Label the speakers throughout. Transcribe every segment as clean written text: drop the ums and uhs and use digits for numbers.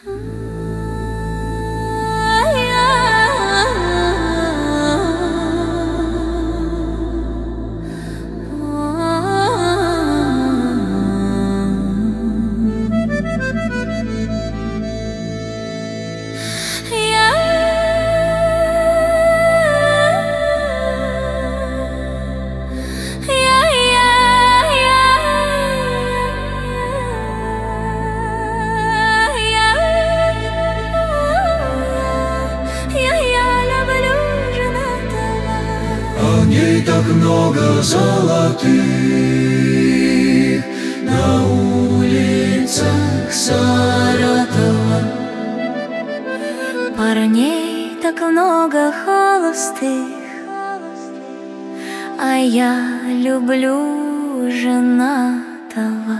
Speaker 1: В ней так много золотых на улицах Саратова.
Speaker 2: Парней так много холостых, а я люблю женатого.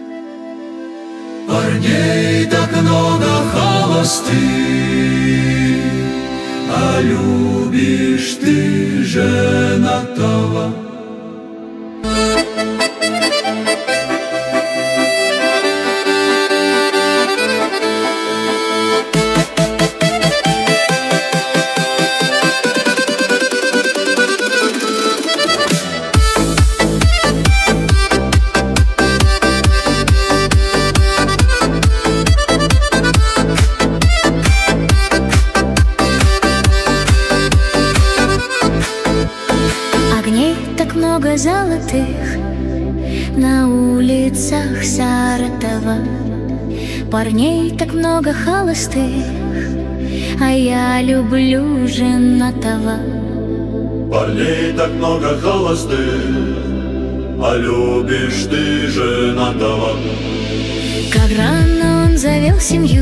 Speaker 1: Парней так много холостых, а любишь ты женатого.
Speaker 2: Так много золотых на улицах Саратова. Парней так много холостых, а я люблю женатого.
Speaker 1: Парней так много холостых, а любишь ты женатого.
Speaker 2: Как рано он завел семью,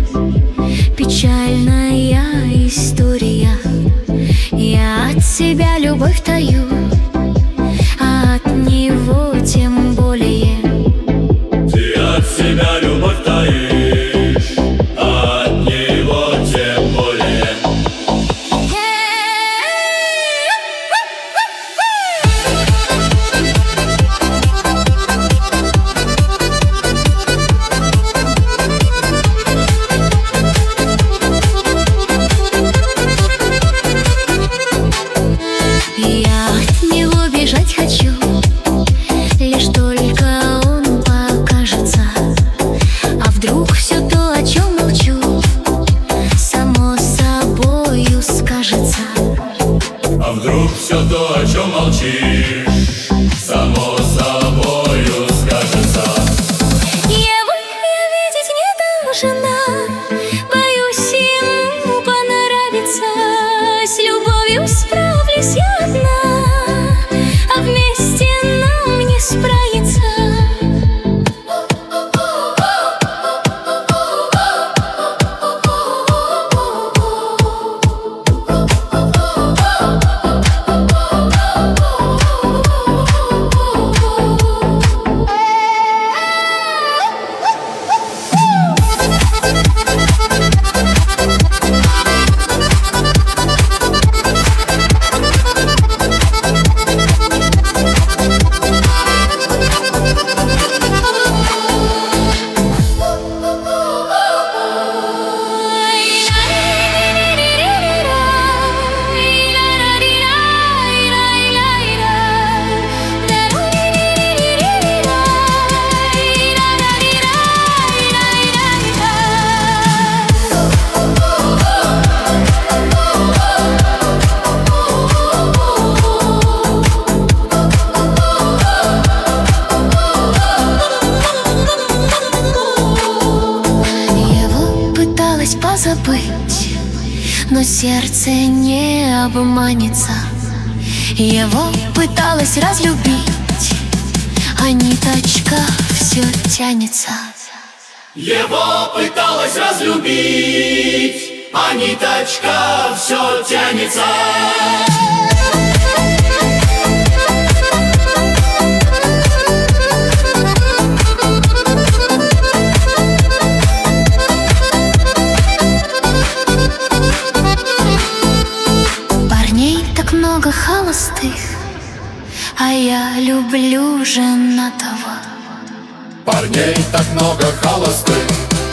Speaker 2: печальная история. Я от себя любовь таю, а от него тем более.
Speaker 1: Ты от себя любовь таишь, а от него тем более.
Speaker 2: Я от него бежать хочу, лишь только он покажется. А вдруг все то, о чем молчу, само собою скажется.
Speaker 1: А вдруг все то, о чем молчишь, само собою скажется.
Speaker 2: Его я видеть не должна, боюсь ему понравится. С любовью справлюсь я одна, а вместе нам не справиться. Позабыть, но сердце не обманется. Его пыталась разлюбить, а ниточка все тянется.
Speaker 1: Его пыталась разлюбить, а ниточка все тянется.
Speaker 2: Много холостых, а я люблю женатого.
Speaker 1: Парней так много холостых,